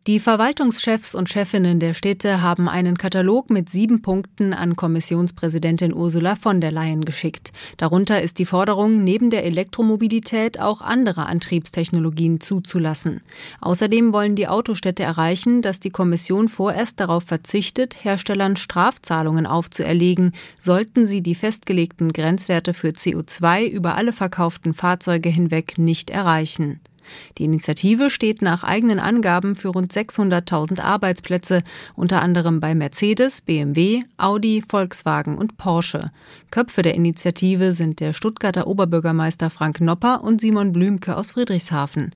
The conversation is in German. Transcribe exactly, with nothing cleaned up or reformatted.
Die Verwaltungschefs und Chefinnen der Städte haben einen Katalog mit sieben Punkten an Kommissionspräsidentin Ursula von der Leyen geschickt. Darunter ist die Forderung, neben der Elektromobilität auch andere Antriebstechnologien zuzulassen. Außerdem wollen die Autostädte erreichen, dass die Kommission vorerst darauf verzichtet, Herstellern Strafzahlungen aufzuerlegen, sollten sie die festgelegten Grenzwerte für C O zwei über alle verkauften Fahrzeuge hinweg nicht erreichen. Die Initiative steht nach eigenen Angaben für rund sechshunderttausend Arbeitsplätze, unter anderem bei Mercedes, B M W, Audi, Volkswagen und Porsche. Köpfe der Initiative sind der Stuttgarter Oberbürgermeister Frank Nopper und Simon Blümke aus Friedrichshafen.